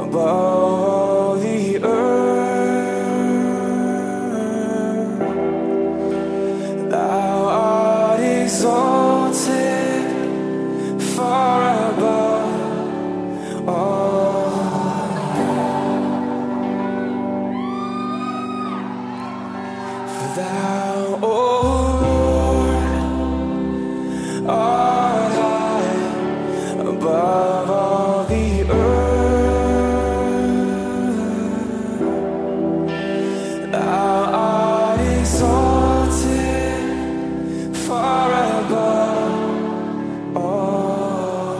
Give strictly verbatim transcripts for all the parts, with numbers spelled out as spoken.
above the earth. Thou art exalted far above all. For thou, O Lord, art high above all the earth. Thou art exalted far above all.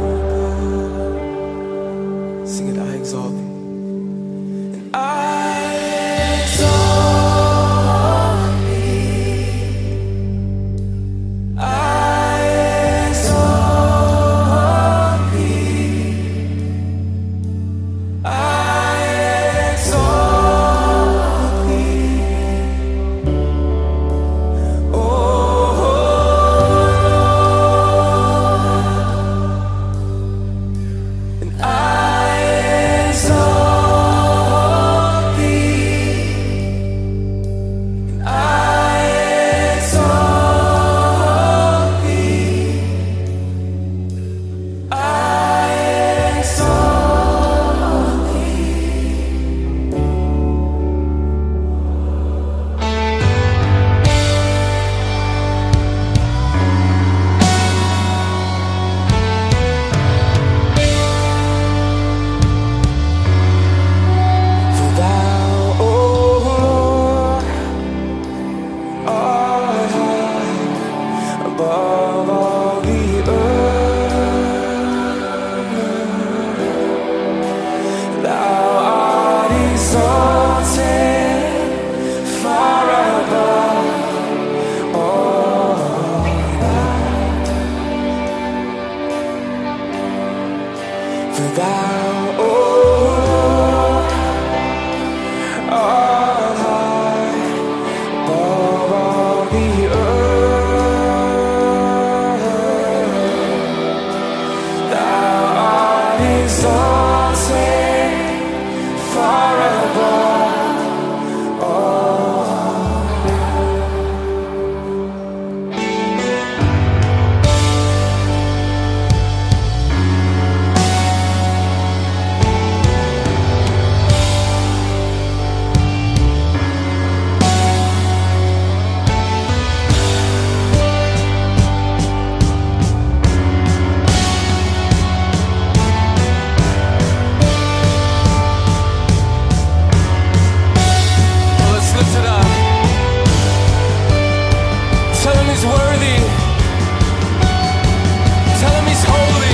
Sing it, I exalt thee. And I exalt thee. I exalt thee. I exalt thee. Oh Lord, and I exalt thee. And I exalt thee. I exalt thee. For thou, O Lord, art high above all the earth. Thou art exalted far above all. For thou, O Lord, art high above all the earth. Thou art exalted far above all. Let's lift it up. Tell him he's worthy. Tell him he's holy.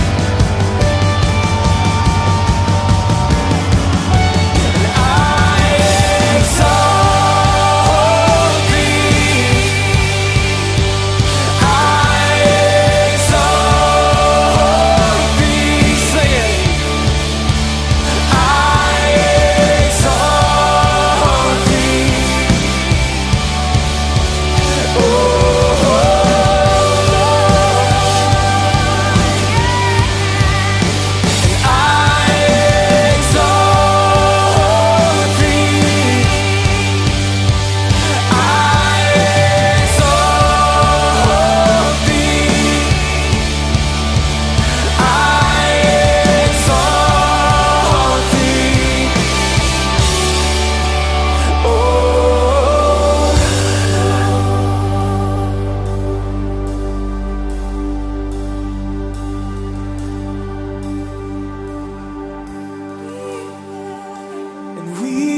And I exalt thee. I exalt thee. Sing it. I exalt thee. Oh and we